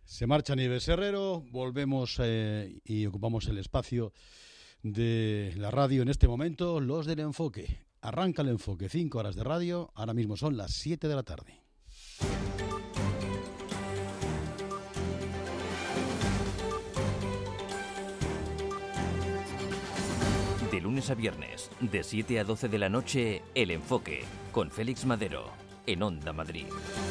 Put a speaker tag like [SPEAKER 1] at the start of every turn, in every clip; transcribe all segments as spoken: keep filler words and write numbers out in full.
[SPEAKER 1] Se marcha Nieves Herrero, volvemos eh, y ocupamos el espacio de la radio en este momento, los del Enfoque. Arranca el Enfoque, cinco horas de radio, ahora mismo son las siete de la tarde.
[SPEAKER 2] De lunes a viernes, de siete a doce de la noche, El Enfoque, con Félix Madero, en Onda Madrid.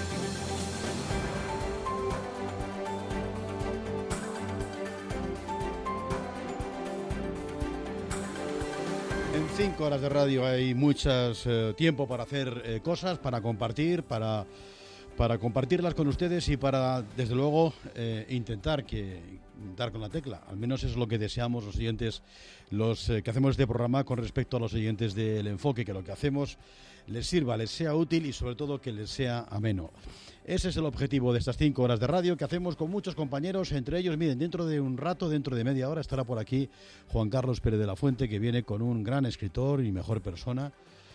[SPEAKER 1] En cinco horas de radio hay mucho eh, tiempo para hacer eh, cosas, para compartir, para, para compartirlas con ustedes y para, desde luego, eh, intentar que dar con la tecla. Al menos es lo que deseamos los oyentes, los eh, que hacemos este programa con respecto a los oyentes del Enfoque, que lo que hacemos les sirva, les sea útil y sobre todo que les sea ameno. Ese es el objetivo de estas cinco horas de radio que hacemos con muchos compañeros, entre ellos, miren, dentro de un rato, dentro de media hora, estará por aquí Juan Carlos Pérez de la Fuente, que viene con un gran escritor y mejor persona,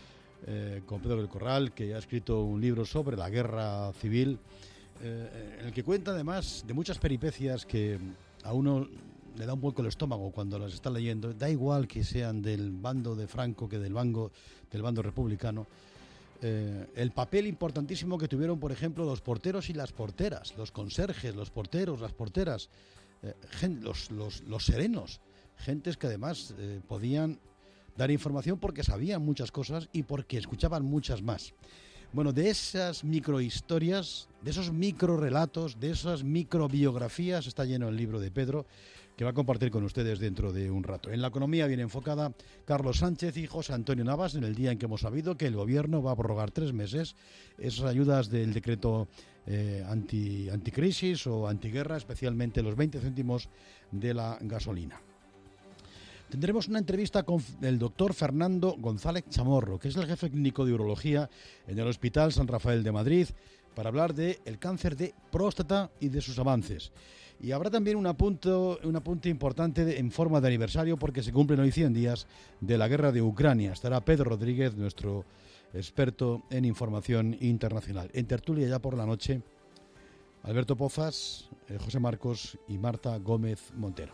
[SPEAKER 1] eh, con Pedro del Corral, que ha escrito un libro sobre la guerra civil, eh, en el que cuenta además de muchas peripecias que a uno le da un vuelco el estómago cuando las está leyendo. Da igual que sean del bando de Franco que del bando, del bando republicano. Eh, el papel importantísimo que tuvieron, por ejemplo, los porteros y las porteras, los conserjes, los porteros, las porteras, eh, gen, los, los, los serenos, gentes que además eh, podían dar información porque sabían muchas cosas y porque escuchaban muchas más. Bueno, de esas microhistorias, de esos microrelatos, de esas microbiografías está lleno el libro de Pedro, que va a compartir con ustedes dentro de un rato. En la economía viene enfocada Carlos Sánchez y José Antonio Navas, en el día en que hemos sabido que el gobierno va a prorrogar tres meses esas ayudas del decreto eh, anti, anticrisis o antiguerra, especialmente los veinte céntimos de la gasolina. Tendremos una entrevista con el doctor Fernando González Chamorro, que es el jefe clínico de urología en el Hospital San Rafael de Madrid, para hablar del cáncer de próstata y de sus avances. Y habrá también un apunte, un apunte importante de, en forma de aniversario, porque se cumplen hoy cien días de la guerra de Ucrania. Estará Pedro Rodríguez, nuestro experto en información internacional. En tertulia ya por la noche, Alberto Pozas, eh, José Marcos y Marta Gómez Montero.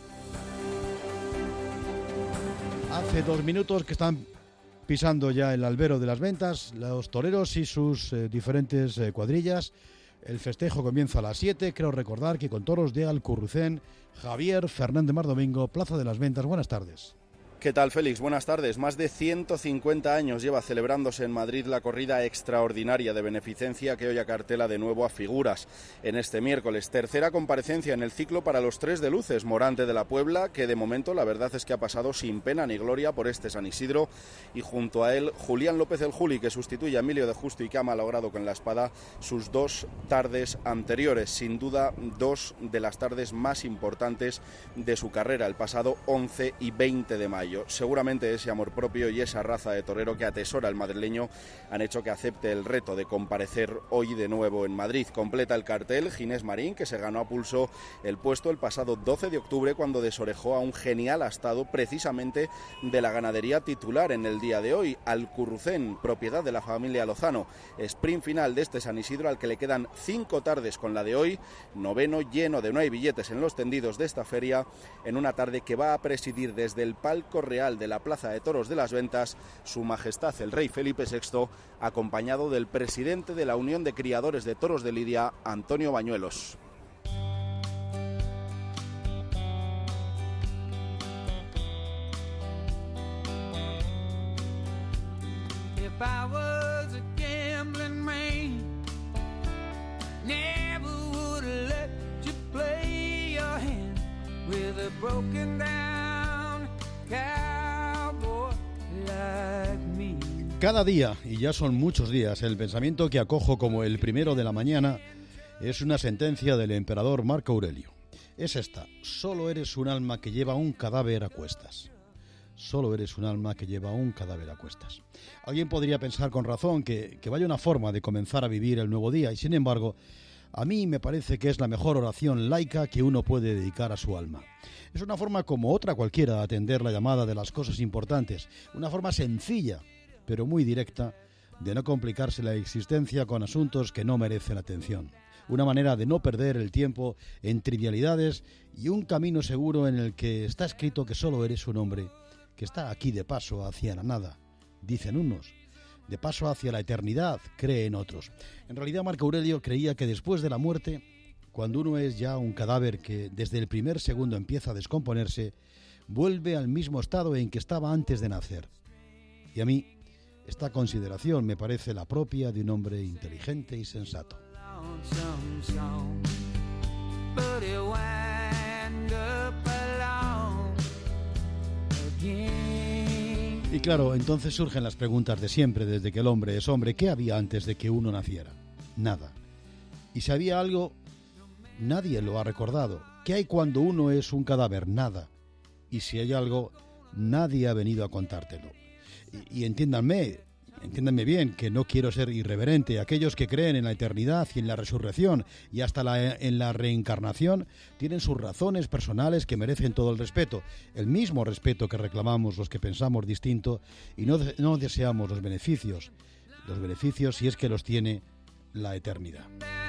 [SPEAKER 1] Hace dos minutos que están pisando ya el albero de las ventas los toreros y sus eh, diferentes eh, cuadrillas. El festejo comienza a las siete. Creo recordar que con toros de Alcurrucén, Javier Fernández Mar Domingo, Plaza de las Ventas. Buenas tardes.
[SPEAKER 3] ¿Qué tal, Félix? Buenas tardes. Más de ciento cincuenta años lleva celebrándose en Madrid la corrida extraordinaria de beneficencia que hoy acartela de nuevo a figuras. En este miércoles, tercera comparecencia en el ciclo para los tres de luces, Morante de la Puebla, que de momento la verdad es que ha pasado sin pena ni gloria por este San Isidro, y junto a él Julián López el Juli, que sustituye a Emilio de Justo y que ha malogrado con la espada sus dos tardes anteriores. Sin duda, dos de las tardes más importantes de su carrera, el pasado once y veinte de mayo. Seguramente ese amor propio y esa raza de torero que atesora el madrileño han hecho que acepte el reto de comparecer hoy de nuevo en Madrid. Completa el cartel Ginés Marín, que se ganó a pulso el puesto el pasado doce de octubre cuando desorejó a un genial astado precisamente de la ganadería titular en el día de hoy, Alcurrucén, propiedad de la familia Lozano. Sprint final de este San Isidro al que le quedan cinco tardes con la de hoy, noveno lleno de no hay billetes en los tendidos de esta feria, en una tarde que va a presidir desde el palco real de la Plaza de Toros de las Ventas Su Majestad el Rey Felipe sexto, acompañado del presidente de la Unión de Criadores de Toros de Lidia, Antonio Bañuelos.
[SPEAKER 4] If I was a gambling man, never would have let you play your hand with a broken down cowboy like me.
[SPEAKER 1] Cada día, y ya son muchos días, el pensamiento que acojo como el primero de la mañana es una sentencia del emperador Marco Aurelio. Es esta: solo eres un alma que lleva un cadáver a cuestas. Solo eres un alma que lleva un cadáver a cuestas. Alguien podría pensar con razón que, que vaya una forma de comenzar a vivir el nuevo día, y sin embargo, a mí me parece que es la mejor oración laica que uno puede dedicar a su alma. Es una forma como otra cualquiera de atender la llamada de las cosas importantes, una forma sencilla, pero muy directa, de no complicarse la existencia con asuntos que no merecen atención. una manera de no perder el tiempo en trivialidades y un camino seguro en el que está escrito que solo eres un hombre que está aquí de paso hacia la nada, dicen unos, de paso hacia la eternidad, creen otros. En realidad Marco Aurelio creía que después de la muerte, cuando uno es ya un cadáver que desde el primer segundo empieza a descomponerse, vuelve al mismo estado en que estaba antes de nacer. Y a mí, esta consideración me parece la propia de un hombre inteligente y sensato. Y claro, entonces surgen las preguntas de siempre, desde que el hombre es hombre. ¿Qué había antes de que uno naciera? Nada. Y si había algo, nadie lo ha recordado. ¿Qué hay cuando uno es un cadáver? Nada. Y si hay algo, nadie ha venido a contártelo. Y, y entiéndanme, entiéndanme bien, que no quiero ser irreverente. Aquellos que creen en la eternidad y en la resurrección y hasta la, en la reencarnación tienen sus razones personales que merecen todo el respeto. El mismo respeto que reclamamos los que pensamos distinto y no, no deseamos los beneficios. Los beneficios, si es que los tiene, la eternidad.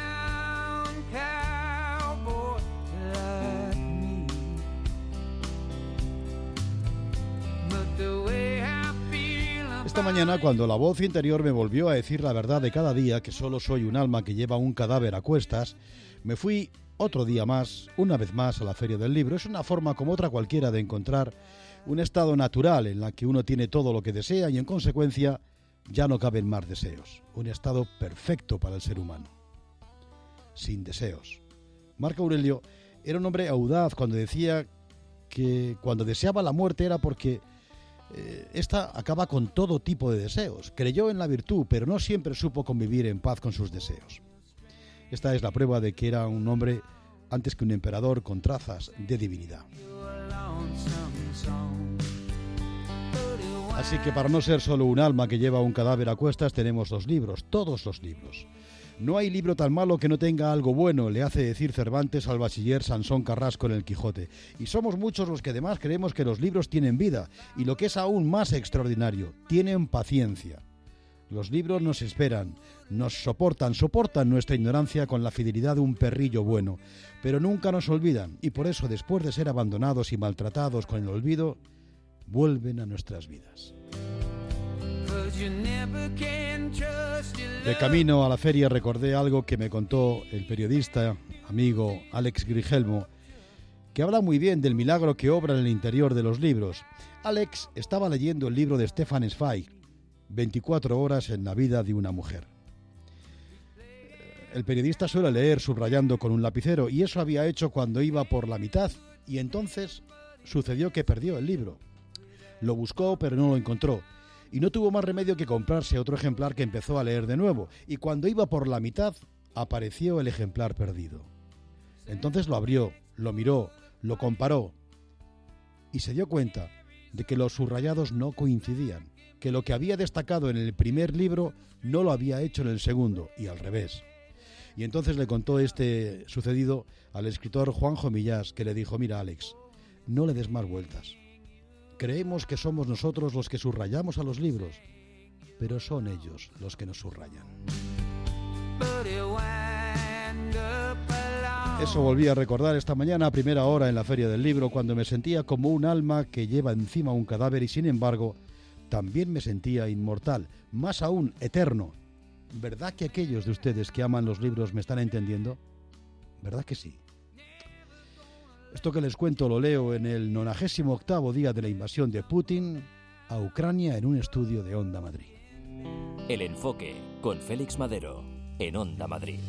[SPEAKER 1] Esta mañana, cuando la voz interior me volvió a decir la verdad de cada día, que solo soy un alma que lleva un cadáver a cuestas, me fui otro día más, una vez más, a la Feria del Libro. Es una forma como otra cualquiera de encontrar un estado natural en la que uno tiene todo lo que desea y, en consecuencia, ya no caben más deseos. Un estado perfecto para el ser humano. Sin deseos. Marco Aurelio era un hombre audaz cuando decía que cuando deseaba la muerte era porque eh, esta acaba con todo tipo de deseos. Creyó en la virtud, pero no siempre supo convivir en paz con sus deseos. Esta es la prueba de que era un hombre antes que un emperador con trazas de divinidad. Así que para no ser solo un alma que lleva un cadáver a cuestas, tenemos los libros, todos los libros. No hay libro tan malo que no tenga algo bueno, le hace decir Cervantes al bachiller Sansón Carrasco en el Quijote. Y somos muchos los que además creemos que los libros tienen vida, y lo que es aún más extraordinario, tienen paciencia. Los libros nos esperan, nos soportan, soportan nuestra ignorancia con la fidelidad de un perrillo bueno, pero nunca nos olvidan, y por eso, después de ser abandonados y maltratados con el olvido, vuelven a nuestras vidas. De camino a la feria recordé algo que me contó el periodista, amigo Alex Grigelmo, que habla muy bien del milagro que obra en el interior de los libros. Alex estaba leyendo el libro de Stefan Zweig, veinticuatro horas en la vida de una mujer. El periodista suele leer subrayando con un lapicero, y eso había hecho cuando iba por la mitad, y entonces sucedió que perdió el libro. Lo buscó, pero no lo encontró, y no tuvo más remedio que comprarse otro ejemplar que empezó a leer de nuevo, y cuando iba por la mitad, apareció el ejemplar perdido. Entonces lo abrió, lo miró, lo comparó, y se dio cuenta de que los subrayados no coincidían, que lo que había destacado en el primer libro no lo había hecho en el segundo, y al revés. Y entonces le contó este sucedido al escritor Juanjo Millás, que le dijo: mira, Alex, no le des más vueltas. Creemos que somos nosotros los que subrayamos a los libros, pero son ellos los que nos subrayan. Eso volví a recordar esta mañana a primera hora en la Feria del Libro, cuando me sentía como un alma que lleva encima un cadáver y, sin embargo, también me sentía inmortal, más aún eterno. ¿Verdad que aquellos de ustedes que aman los libros me están entendiendo? ¿Verdad que sí? Esto que les cuento lo leo en el nonagésimo octavo día de la invasión de Putin a Ucrania en un estudio de Onda Madrid.
[SPEAKER 2] El Enfoque, con Félix Madero, en Onda Madrid.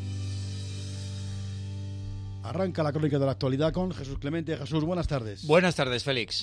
[SPEAKER 1] Arranca la crónica de la actualidad con Jesús Clemente. Jesús, buenas tardes.
[SPEAKER 5] Buenas tardes, Félix.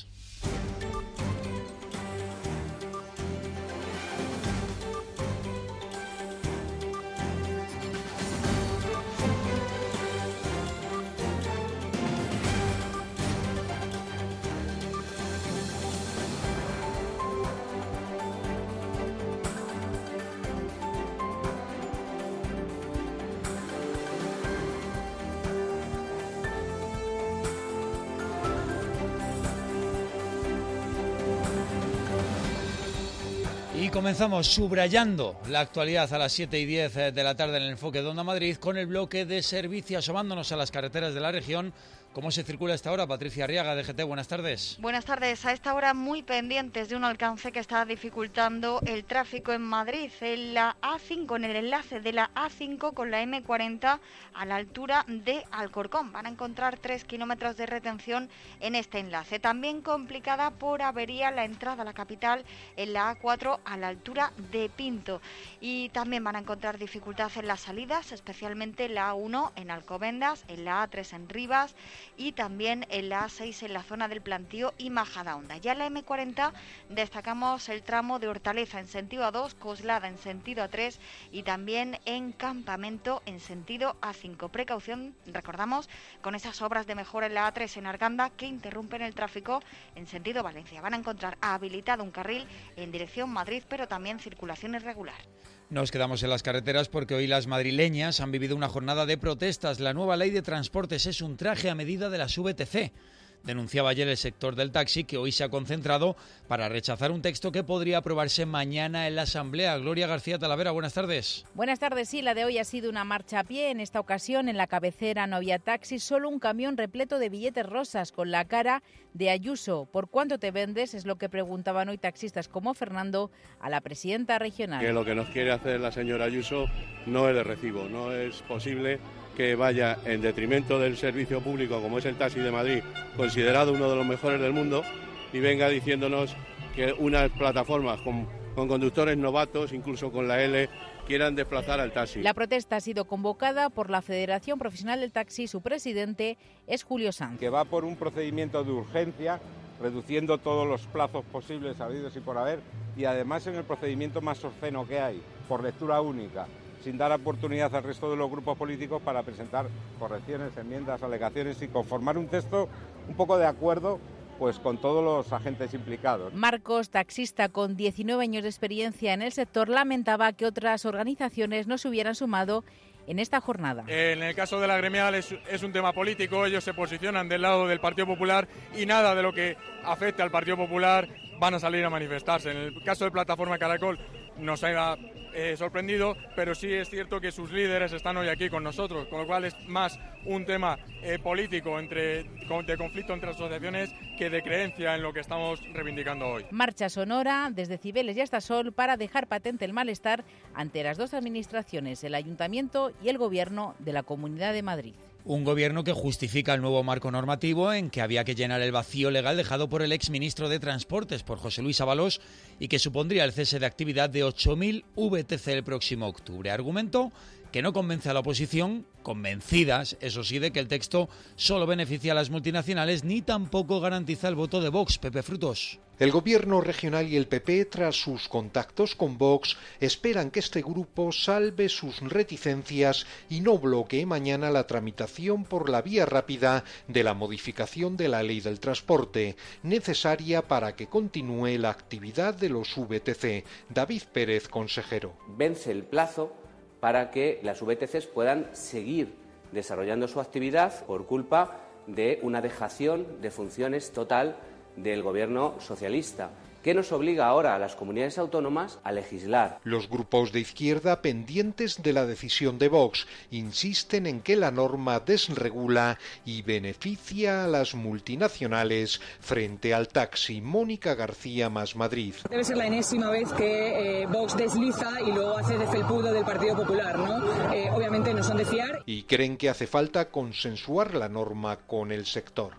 [SPEAKER 5] Y comenzamos subrayando la actualidad a las siete y diez de la tarde en el Enfoque de Onda Madrid con el bloque de servicio, asomándonos a las carreteras de la región. ¿Cómo se circula a esta hora? Patricia Arriaga, D G T, buenas tardes.
[SPEAKER 6] Buenas tardes. A esta hora muy pendientes de un alcance que está dificultando el tráfico en Madrid, en la A cinco, en el enlace de la A cinco con la eme cuarenta a la altura de Alcorcón. Van a encontrar tres kilómetros de retención en este enlace. También complicada por avería la entrada a la capital en la A cuatro a la altura de Pinto. Y también van a encontrar dificultad en las salidas, especialmente en la A uno en Alcobendas, en la A tres en Rivas y también en la A seis en la zona del Plantío y Majadahonda. Ya en la eme cuarenta destacamos el tramo de Hortaleza en sentido A dos, Coslada en sentido A tres y también en Campamento en sentido A cinco. Precaución, recordamos, con esas obras de mejora en la A tres en Arganda que interrumpen el tráfico en sentido Valencia. Van a encontrar habilitado un carril en dirección Madrid, pero también circulación irregular.
[SPEAKER 5] Nos quedamos en las carreteras porque hoy las madrileñas han vivido una jornada de protestas. La nueva ley de transportes es un traje a medida de las V T C. Denunciaba ayer el sector del taxi, que hoy se ha concentrado para rechazar un texto que podría aprobarse mañana en la Asamblea. Gloria García Talavera, buenas tardes.
[SPEAKER 7] Buenas tardes, sí, la de hoy ha sido una marcha a pie. En esta ocasión, en la cabecera no había taxi, solo un camión repleto de billetes rosas con la cara de Ayuso. ¿Por cuánto te vendes? Es lo que preguntaban hoy taxistas como Fernando a la presidenta regional.
[SPEAKER 8] Que lo que nos quiere hacer la señora Ayuso no es de recibo, no es posible que vaya en detrimento del servicio público como es el taxi de Madrid, considerado uno de los mejores del mundo, y venga diciéndonos que unas plataformas con, con conductores novatos, incluso con la L, quieran desplazar al taxi.
[SPEAKER 7] La protesta ha sido convocada por la Federación Profesional del Taxi. Su presidente es Julio Sanz.
[SPEAKER 9] Que va por un procedimiento de urgencia, reduciendo todos los plazos posibles habidos y por haber, y además en el procedimiento más obsceno que hay, por lectura única, sin dar oportunidad al resto de los grupos políticos para presentar correcciones, enmiendas, alegaciones y conformar un texto un poco de acuerdo pues con todos los agentes implicados.
[SPEAKER 7] Marcos, taxista con diecinueve años de experiencia en el sector, lamentaba que otras organizaciones no se hubieran sumado en esta jornada.
[SPEAKER 10] En el caso de la gremial es, es un tema político, ellos se posicionan del lado del Partido Popular y nada de lo que afecte al Partido Popular van a salir a manifestarse. En el caso de Plataforma Caracol nos ha eh, sorprendido, pero sí es cierto que sus líderes están hoy aquí con nosotros, con lo cual es más un tema eh, político entre, de conflicto entre asociaciones que de creencia en lo que estamos reivindicando hoy.
[SPEAKER 7] Marcha sonora desde Cibeles y hasta Sol para dejar patente el malestar ante las dos administraciones, el Ayuntamiento y el Gobierno de la Comunidad de Madrid.
[SPEAKER 5] Un gobierno que justifica el nuevo marco normativo en que había que llenar el vacío legal dejado por el exministro de Transportes, por José Luis Ábalos, y que supondría el cese de actividad de ocho mil V T C el próximo octubre. Argumento que no convence a la oposición, convencidas, eso sí, de que el texto solo beneficia a las multinacionales ni tampoco garantiza el voto de Vox. Pepe Frutos.
[SPEAKER 11] El Gobierno regional y el P P, tras sus contactos con Vox, esperan que este grupo salve sus reticencias y no bloquee mañana la tramitación por la vía rápida de la modificación de la Ley del Transporte, necesaria para que continúe la actividad de los V T C. David Pérez, consejero.
[SPEAKER 12] Vence el plazo para que las V T Cs puedan seguir desarrollando su actividad por culpa de una dejación de funciones total del Gobierno socialista, que nos obliga ahora a las comunidades autónomas a legislar.
[SPEAKER 11] Los grupos de izquierda, pendientes de la decisión de Vox, insisten en que la norma desregula y beneficia a las multinacionales frente al taxi. Mónica García, Más Madrid.
[SPEAKER 13] Debe ser la enésima vez que eh, Vox desliza y luego hace de felpudo del Partido Popular, ¿no? Eh, obviamente no son de fiar.
[SPEAKER 11] Y creen que hace falta consensuar la norma con el sector.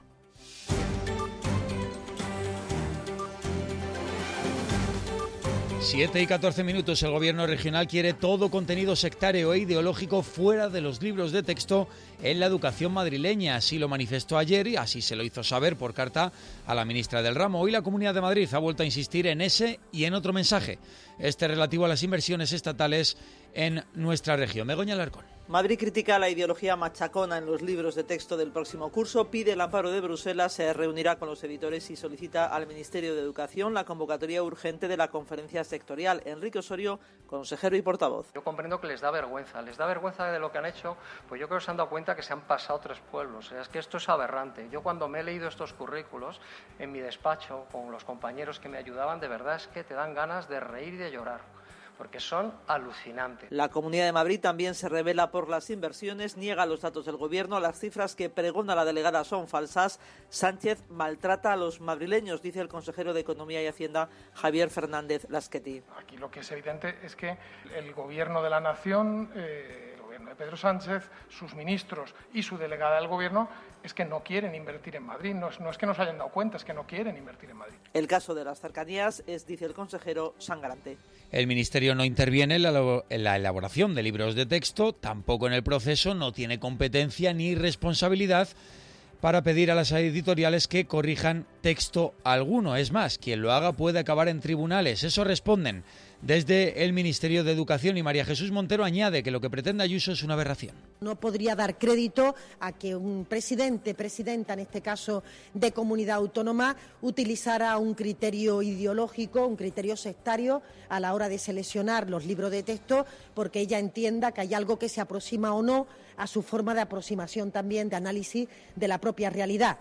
[SPEAKER 5] siete y catorce minutos. El Gobierno regional quiere todo contenido sectario e ideológico fuera de los libros de texto en la educación madrileña. Así lo manifestó ayer y así se lo hizo saber por carta a la ministra del ramo. Hoy la Comunidad de Madrid ha vuelto a insistir en ese y en otro mensaje. Este relativo a las inversiones estatales en nuestra región. Begoña Alarcón.
[SPEAKER 14] Madrid critica la ideología machacona en los libros de texto del próximo curso, pide el amparo de Bruselas, se reunirá con los editores y solicita al Ministerio de Educación la convocatoria urgente de la conferencia sectorial. Enrique Osorio, consejero y portavoz.
[SPEAKER 15] Yo comprendo que les da vergüenza, les da vergüenza de lo que han hecho, pues yo creo que se han dado cuenta que se han pasado tres pueblos. O sea, es que esto es aberrante. Yo cuando me he leído estos currículos en mi despacho con los compañeros que me ayudaban, de verdad es que te dan ganas de reír y de llorar, porque son alucinantes.
[SPEAKER 14] La Comunidad de Madrid también se revela por las inversiones, niega los datos del Gobierno, las cifras que pregona la delegada son falsas. Sánchez maltrata a los madrileños, dice el consejero de Economía y Hacienda, Javier Fernández Lasqueti.
[SPEAKER 16] Aquí lo que es evidente es que el Gobierno de la Nación, eh, el Gobierno de Pedro Sánchez, sus ministros y su delegada del Gobierno, es que no quieren invertir en Madrid. No es, no es que no se hayan dado cuenta, es que no quieren invertir en Madrid.
[SPEAKER 14] El caso de las cercanías es, dice el consejero, sangrante.
[SPEAKER 5] El Ministerio no interviene en la, en la elaboración de libros de texto, tampoco en el proceso, no tiene competencia ni responsabilidad para pedir a las editoriales que corrijan texto alguno. Es más, quien lo haga puede acabar en tribunales. Eso responden desde el Ministerio de Educación, y María Jesús Montero añade que lo que pretende Ayuso es una aberración.
[SPEAKER 17] No podría dar crédito a que un presidente, presidenta en este caso de comunidad autónoma, utilizara un criterio ideológico, un criterio sectario a la hora de seleccionar los libros de texto, porque ella entienda que hay algo que se aproxima o no a su forma de aproximación también, de análisis de la propia realidad.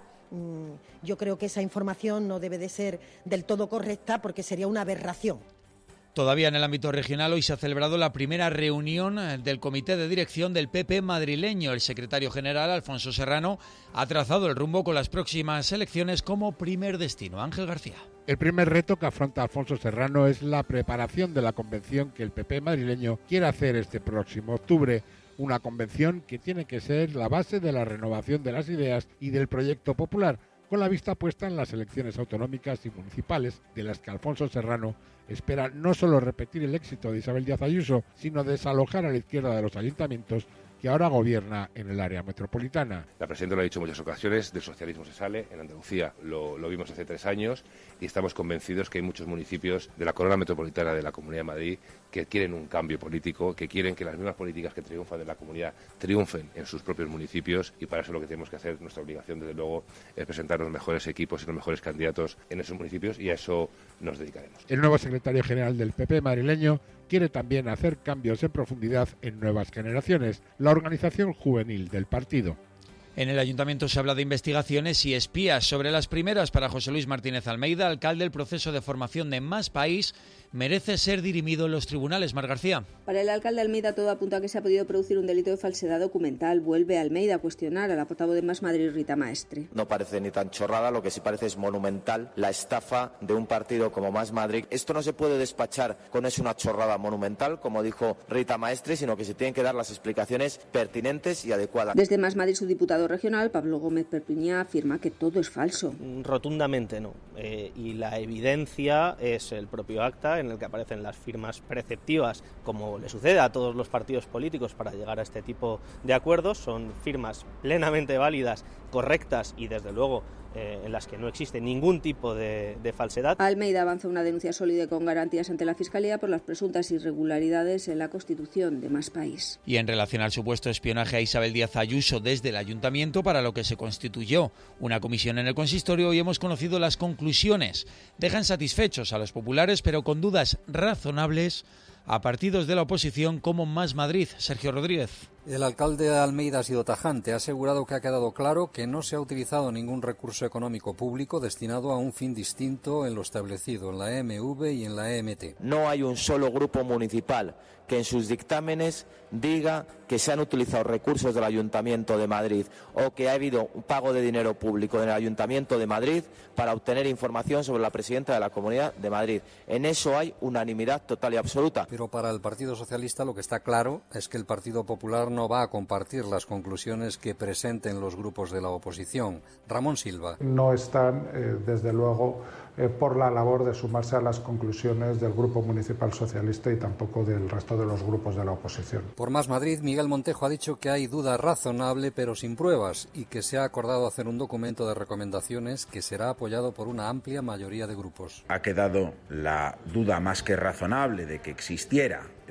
[SPEAKER 17] Yo creo que esa información no debe de ser del todo correcta, porque sería una aberración.
[SPEAKER 5] Todavía en el ámbito regional, hoy se ha celebrado la primera reunión del comité de dirección del P P madrileño. El secretario general, Alfonso Serrano, ha trazado el rumbo con las próximas elecciones como primer destino. Ángel García.
[SPEAKER 18] El primer reto que afronta Alfonso Serrano es la preparación de la convención que el P P madrileño quiere hacer este próximo octubre. Una convención que tiene que ser la base de la renovación de las ideas y del proyecto popular, con la vista puesta en las elecciones autonómicas y municipales, de las que Alfonso Serrano espera no solo repetir el éxito de Isabel Díaz Ayuso, sino desalojar a la izquierda de los ayuntamientos que ahora gobierna en el área metropolitana.
[SPEAKER 19] La presidenta lo ha dicho en muchas ocasiones, del socialismo se sale, en Andalucía lo, lo vimos hace tres años y estamos convencidos que hay muchos municipios de la corona metropolitana de la Comunidad de Madrid que quieren un cambio político, que quieren que las mismas políticas que triunfan en la comunidad triunfen en sus propios municipios, y para eso lo que tenemos que hacer, nuestra obligación desde luego, es presentar los mejores equipos y los mejores candidatos en esos municipios, y a eso nos dedicaremos.
[SPEAKER 18] El nuevo secretario general del P P madrileño quiere también hacer cambios en profundidad en nuevas generaciones, la organización juvenil del partido.
[SPEAKER 5] En el Ayuntamiento se habla de investigaciones y espías. Sobre las primeras, para José Luis Martínez Almeida, alcalde, el proceso de formación de Más País merece ser dirimido en los tribunales. Mar García.
[SPEAKER 20] Para el alcalde Almeida, todo apunta a que se ha podido producir un delito de falsedad documental. Vuelve Almeida a cuestionar a la portavoz de Más Madrid, Rita Maestre.
[SPEAKER 21] No parece ni tan chorrada, lo que sí parece es monumental la estafa de un partido como Más Madrid. Esto no se puede despachar con es una chorrada monumental, como dijo Rita Maestre, sino que se tienen que dar las explicaciones pertinentes y adecuadas.
[SPEAKER 20] Desde Más Madrid, su diputado regional, Pablo Gómez Perpiñá, afirma que todo es falso.
[SPEAKER 22] Rotundamente no. Eh, y la evidencia es el propio acta en el que aparecen las firmas preceptivas, como le sucede a todos los partidos políticos para llegar a este tipo de acuerdos. Son firmas plenamente válidas, correctas y desde luego eh, en las que no existe ningún tipo de, de falsedad.
[SPEAKER 20] Almeida avanza una denuncia sólida y con garantías ante la Fiscalía por las presuntas irregularidades en la constitución de Más País.
[SPEAKER 5] Y en relación al supuesto espionaje a Isabel Díaz Ayuso desde el Ayuntamiento, para lo que se constituyó una comisión en el consistorio, hoy hemos conocido las conclusiones. Dejan satisfechos a los populares, pero con dudas razonables a partidos de la oposición como Más Madrid. Sergio Rodríguez.
[SPEAKER 23] El alcalde de Almeida ha sido tajante. Ha asegurado que ha quedado claro que no se ha utilizado ningún recurso económico público destinado a un fin distinto en lo establecido en la E M V y en la E M T.
[SPEAKER 21] No hay un solo grupo municipal que en sus dictámenes diga que se han utilizado recursos del Ayuntamiento de Madrid o que ha habido un pago de dinero público en el Ayuntamiento de Madrid para obtener información sobre la presidenta de la Comunidad de Madrid. En eso hay unanimidad total y absoluta.
[SPEAKER 23] Pero para el Partido Socialista lo que está claro es que el Partido Popular no va a compartir las conclusiones que presenten los grupos de la oposición. Ramón Silva.
[SPEAKER 24] No están, eh, desde luego, eh, por la labor de sumarse a las conclusiones del Grupo Municipal Socialista y tampoco del resto de los grupos de la oposición.
[SPEAKER 23] Por Más Madrid, Miguel Montejo ha dicho que hay duda razonable pero sin pruebas y que se ha acordado hacer un documento de recomendaciones que será apoyado por una amplia mayoría de grupos.
[SPEAKER 25] Ha quedado la duda más que razonable de que existiera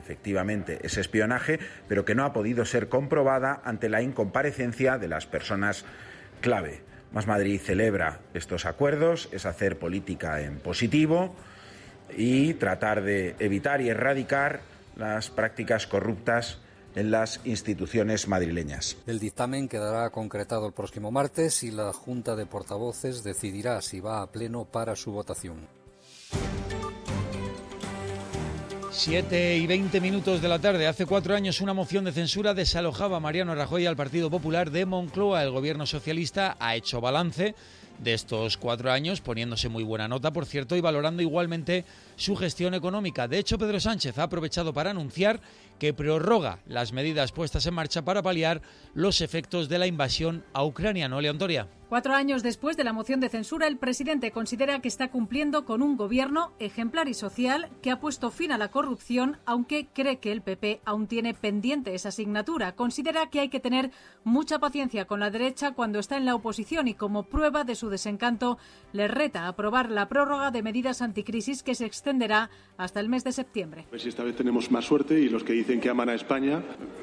[SPEAKER 1] efectivamente es espionaje, pero que no ha podido ser comprobada ante la incomparecencia de las personas clave. Más Madrid celebra estos acuerdos, es hacer política en positivo y tratar de evitar y erradicar las prácticas corruptas en las instituciones madrileñas.
[SPEAKER 23] El dictamen quedará concretado el próximo martes y la Junta de Portavoces decidirá si va a pleno para su votación.
[SPEAKER 5] Siete y veinte minutos de la tarde. Hace cuatro años una moción de censura desalojaba a Mariano Rajoy al Partido Popular de Moncloa. El gobierno socialista ha hecho balance de estos cuatro años, poniéndose muy buena nota, por cierto, y valorando igualmente su gestión económica. De hecho, Pedro Sánchez ha aprovechado para anunciar que prorroga las medidas puestas en marcha para paliar los efectos de la invasión a Ucrania. ¿No, Leontoria?
[SPEAKER 2] Cuatro años después de la moción de censura, el presidente considera que está cumpliendo con un gobierno ejemplar y social que ha puesto fin a la corrupción, aunque cree que el P P aún tiene pendiente esa asignatura. Considera que hay que tener mucha paciencia con la derecha cuando está en la oposición y, como prueba de su desencanto, le reta a aprobar la prórroga de medidas anticrisis que se extenderá hasta el mes de septiembre.
[SPEAKER 3] Pues esta vez tenemos más suerte y los que dicen que aman a España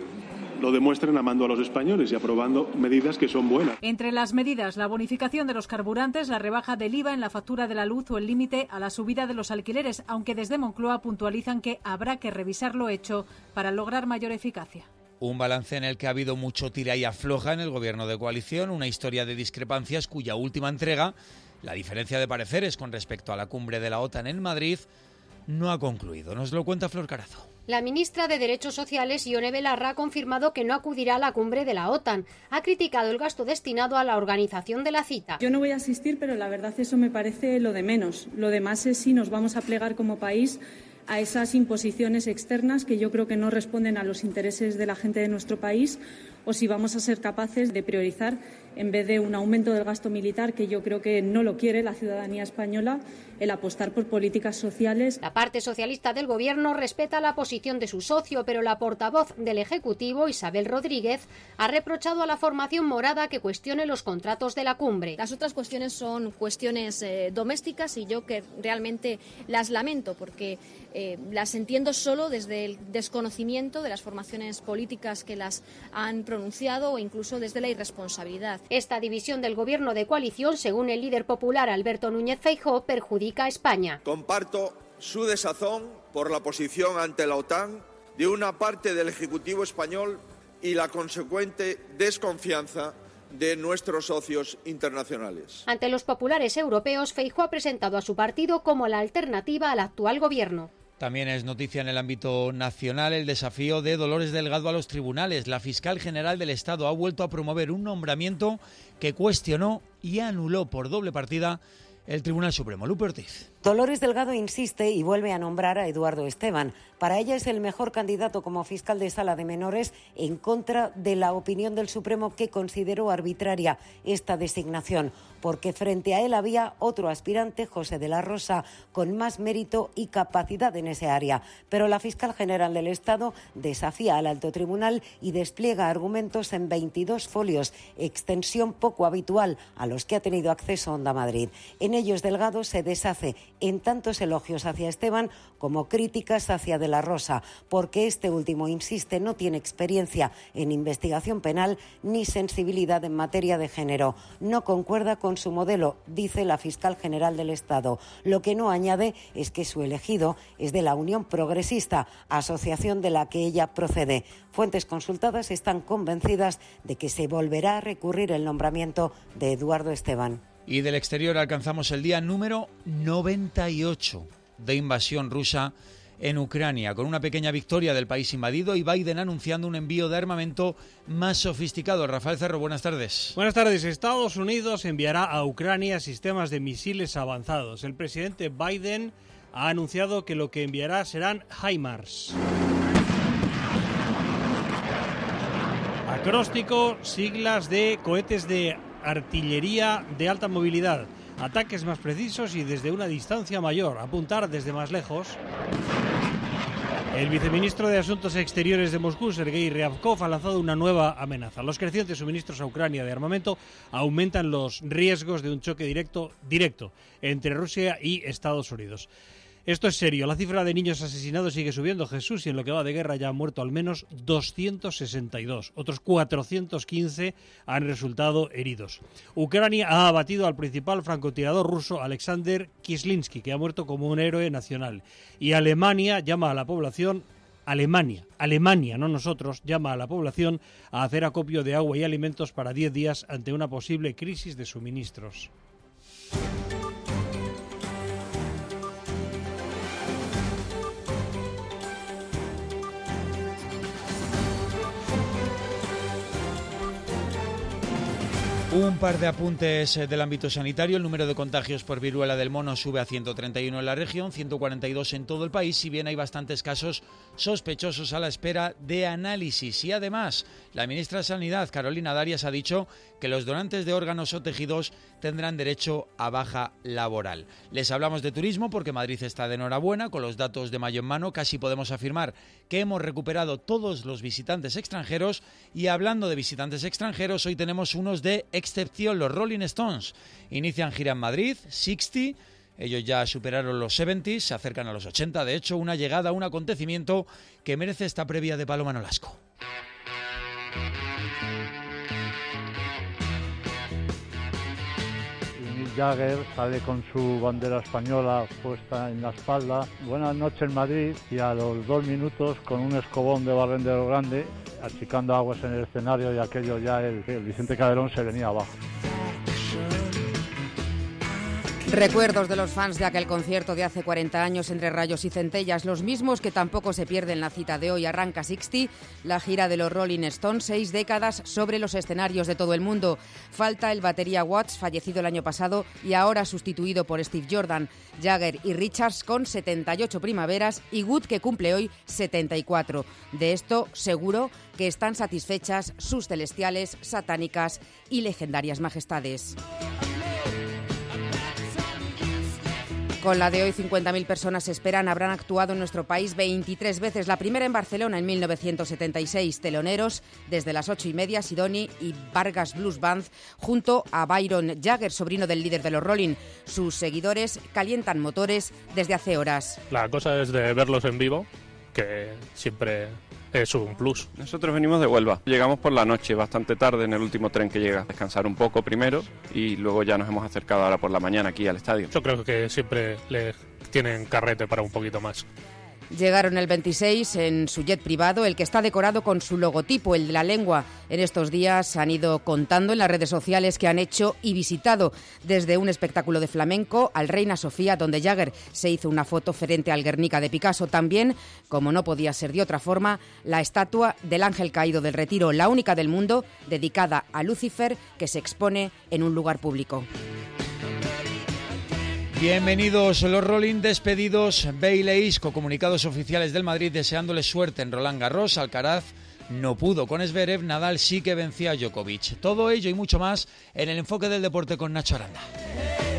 [SPEAKER 3] lo demuestren amando a los españoles y aprobando medidas que son buenas.
[SPEAKER 2] Entre las medidas, la bonificación de los carburantes, la rebaja del I V A en la factura de la luz o el límite a la subida de los alquileres, aunque desde Moncloa puntualizan que habrá que revisar lo hecho para lograr mayor eficacia.
[SPEAKER 5] Un balance en el que ha habido mucho tira y afloja en el gobierno de coalición, una historia de discrepancias cuya última entrega, la diferencia de pareceres con respecto a la cumbre de la OTAN en Madrid, no ha concluido. Nos lo cuenta Flor Carazo.
[SPEAKER 4] La ministra de Derechos Sociales, Ione Belarra, ha confirmado que no acudirá a la cumbre de la OTAN. Ha criticado el gasto destinado a la organización de la cita.
[SPEAKER 25] Yo no voy a asistir, pero la verdad eso me parece lo de menos. Lo demás es si nos vamos a plegar como país a esas imposiciones externas que yo creo que no responden a los intereses de la gente de nuestro país, o si vamos a ser capaces de priorizar, en vez de un aumento del gasto militar, que yo creo que no lo quiere la ciudadanía española, el apostar por políticas sociales.
[SPEAKER 4] La parte socialista del Gobierno respeta la posición de su socio, pero la portavoz del Ejecutivo, Isabel Rodríguez, ha reprochado a la formación morada que cuestione los contratos de la cumbre.
[SPEAKER 26] Las otras cuestiones son cuestiones eh, domésticas y yo que realmente las lamento porque eh, las entiendo solo desde el desconocimiento de las formaciones políticas que las han pronunciado o incluso desde la irresponsabilidad.
[SPEAKER 4] Esta división del gobierno de coalición, según el líder popular Alberto Núñez Feijóo, perjudica a España.
[SPEAKER 27] Comparto su desazón por la posición ante la OTAN de una parte del Ejecutivo español y la consecuente desconfianza de nuestros socios internacionales.
[SPEAKER 4] Ante los populares europeos, Feijóo ha presentado a su partido como la alternativa al actual gobierno.
[SPEAKER 5] También es noticia en el ámbito nacional el desafío de Dolores Delgado a los tribunales. La fiscal general del Estado ha vuelto a promover un nombramiento que cuestionó y anuló por doble partida el Tribunal Supremo. Lupe Ortiz.
[SPEAKER 28] Dolores Delgado insiste y vuelve a nombrar a Eduardo Esteban. Para ella es el mejor candidato como fiscal de sala de menores, en contra de la opinión del Supremo, que consideró arbitraria esta designación, porque frente a él había otro aspirante, José de la Rosa, con más mérito y capacidad en ese área. Pero la fiscal general del Estado desafía al alto tribunal y despliega argumentos en veintidós folios, extensión poco habitual a los que ha tenido acceso Onda Madrid. En ellos Delgado se deshace en tantos elogios hacia Esteban como críticas hacia de la Rosa, porque este último, insiste, no tiene experiencia en investigación penal ni sensibilidad en materia de género. No concuerda con su modelo, dice la fiscal general del Estado. Lo que no añade es que su elegido es de la Unión Progresista, asociación de la que ella procede. Fuentes consultadas están convencidas de que se volverá a recurrir el nombramiento de Eduardo Esteban.
[SPEAKER 5] Y del exterior alcanzamos el día número noventa y ocho de invasión rusa en Ucrania, con una pequeña victoria del país invadido y Biden anunciando un envío de armamento más sofisticado. Rafael Cerro, buenas tardes.
[SPEAKER 29] Buenas tardes. Estados Unidos enviará a Ucrania sistemas de misiles avanzados. El presidente Biden ha anunciado que lo que enviará serán HIMARS. Acróstico, siglas de cohetes de artillería de alta movilidad, ataques más precisos y desde una distancia mayor, apuntar desde más lejos. El viceministro de Asuntos Exteriores de Moscú, Sergei Ryabkov, ha lanzado una nueva amenaza. Los crecientes suministros a Ucrania de armamento aumentan los riesgos de un choque directo, directo entre Rusia y Estados Unidos. Esto es serio. La cifra de niños asesinados sigue subiendo, Jesús, y en lo que va de guerra ya han muerto al menos doscientos sesenta y dos. Otros cuatrocientos quince han resultado heridos. Ucrania ha abatido al principal francotirador ruso Alexander Kislinsky, que ha muerto como un héroe nacional. Y Alemania llama a la población, Alemania, Alemania, no nosotros, llama a la población a hacer acopio de agua y alimentos para diez días ante una posible crisis de suministros.
[SPEAKER 5] Un par de apuntes del ámbito sanitario. El número de contagios por viruela del mono sube a ciento treinta y uno en la región, ciento cuarenta y dos en todo el país, si bien hay bastantes casos sospechosos a la espera de análisis. Y además, la ministra de Sanidad, Carolina Darias, ha dicho que los donantes de órganos o tejidos tendrán derecho a baja laboral. Les hablamos de turismo porque Madrid está de enhorabuena. Con los datos de mayo en mano, casi podemos afirmar que hemos recuperado todos los visitantes extranjeros. Y hablando de visitantes extranjeros, hoy tenemos unos de excepción. Los Rolling Stones inician gira en Madrid, sesenta. Ellos ya superaron los setenta, se acercan a los ochenta. De hecho, una llegada, un acontecimiento que merece esta previa de Paloma Nolasco.
[SPEAKER 6] Jagger sale con su bandera española puesta en la espalda. Buenas noches Madrid, y a los dos minutos con un escobón de barrendero grande achicando aguas en el escenario, y aquello ya el, el Vicente Calderón se venía abajo.
[SPEAKER 7] Recuerdos de los fans de aquel concierto de hace cuarenta años entre rayos y centellas, los mismos que tampoco se pierden la cita de hoy. Arranca sesenta, la gira de los Rolling Stones, seis décadas sobre los escenarios de todo el mundo. Falta el batería Watts, fallecido el año pasado y ahora sustituido por Steve Jordan. Jagger y Richards con setenta y ocho primaveras y Wood, que cumple hoy setenta y cuatro. De esto seguro que están satisfechas sus celestiales, satánicas y legendarias majestades. Con la de hoy, cincuenta mil personas se esperan habrán actuado en nuestro país veintitrés veces. La primera en Barcelona en mil novecientos setenta y seis. Teloneros desde las ocho y media, Sidoni y Vargas Blues Band, junto a Byron Jagger, sobrino del líder de los Rolling. Sus seguidores calientan motores desde hace horas.
[SPEAKER 8] La cosa es de verlos en vivo, que siempre es un plus.
[SPEAKER 9] Nosotros venimos de Huelva. Llegamos por la noche, bastante tarde, en el último tren que llega. Descansar un poco primero y luego ya nos hemos acercado ahora por la mañana aquí al estadio.
[SPEAKER 8] Yo creo que siempre le tienen carrete para un poquito más.
[SPEAKER 7] Llegaron el veintiséis en su jet privado, el que está decorado con su logotipo, el de la lengua. En estos días han ido contando en las redes sociales que han hecho y visitado, desde un espectáculo de flamenco al Reina Sofía, donde Jagger se hizo una foto frente al Guernica de Picasso. También, como no podía ser de otra forma, la estatua del Ángel Caído del Retiro, la única del mundo dedicada a Lucifer, que se expone en un lugar público.
[SPEAKER 5] Bienvenidos los Rolling, despedidos Bailey, Isco, comunicados oficiales del Madrid deseándoles suerte en Roland Garros. Alcaraz no pudo con Zverev, Nadal sí que vencía a Djokovic. Todo ello y mucho más en el enfoque del deporte con Nacho Aranda.